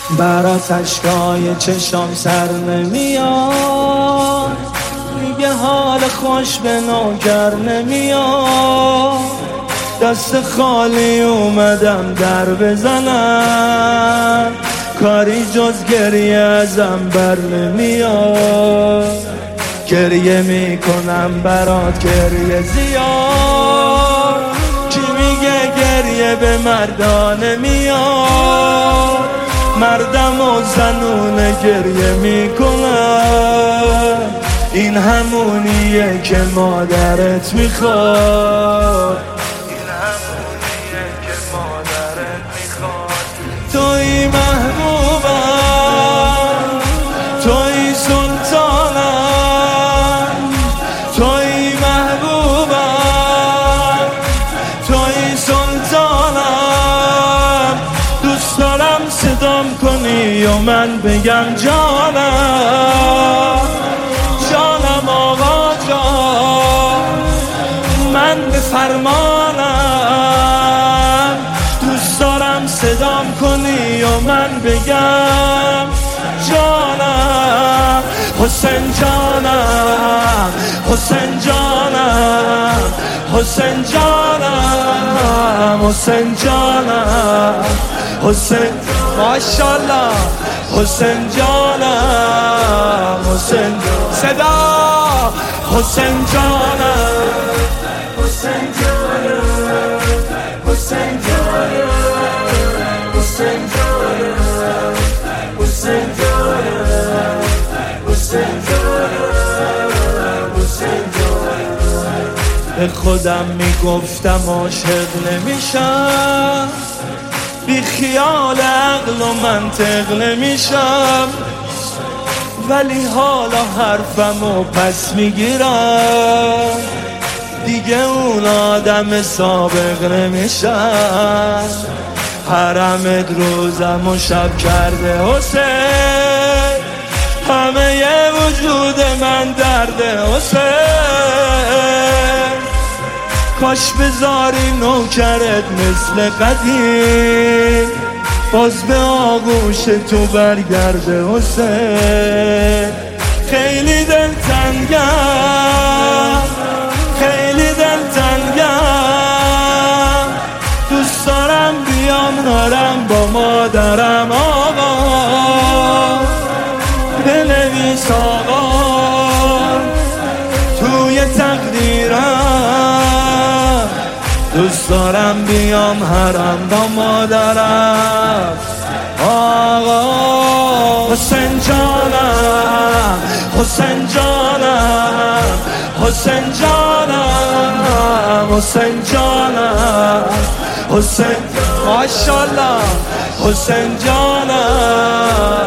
برات اشکای چشام سر نمیاد، میگه حال خوش به نوکر نمیاد. دست خالی اومدم در بزنم، کاری جز گریه ازم بر نمیاد. گریه میکنم برات گریه زیاد، کی میگه گریه به مردان نمیاد؟ مردم و زنونه گریه میکنن، این همونیه که مادرت میخواد. توی محبوبم، توی سلطانم، توی محبوبم، توی سلطانم. دوست دارم صدام کنی و من بگم جانم، جانم آقا جان، من به فرمانم. دوست دارم صدام کنی و من بگم جانم، حسین جانم، حسین جانم، حسین جانم، حسین جانم، حسین ماشاءالله، حسین جانم، حسین صدا، حسین جانم، حسین جانم، حسین جانم، حسین جانم، حسین جانم، حسین جانم، حسین جانم. به خودم میگفتم عاشق نمیشم، بی خیال عقل و منطق نمیشم، ولی حالا حرفمو پس میگیرم، دیگه اون آدم سابق نمیشم. حرمت روزم و شب کرده حسین، همه ی وجود من درده حسین. کاش بذاری نوکرت مثل قدیم، باز به آغوش تو برگرده حسین. خیلی دلتنگم، خیلی دلتنگم، دوست دارم بیام نارم با مادرم. آقا بنویس آقا توی تقدیرم، دوست دارم بیام حرم با مادرم. آقا حسین جانم، حسین جانم، حسین جانم، حسین جانم، حسین ماشاءالله، حسین جانم.